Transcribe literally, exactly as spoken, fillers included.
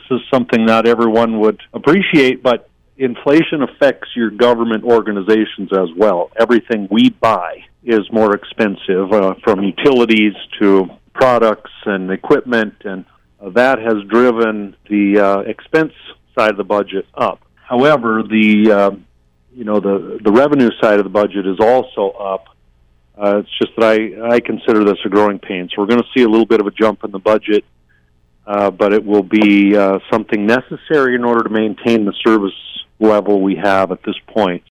is something not everyone would appreciate, but inflation affects your government organizations as well. Everything we buy is more expensive, uh, from utilities to products and equipment, and uh, that has driven the uh, expense side of the budget up. However, the uh, you know the the revenue side of the budget is also up. Uh, it's just that I, I consider this a growing pain. So we're going to see a little bit of a jump in the budget, uh, but it will be uh, something necessary in order to maintain the service level we have at this point.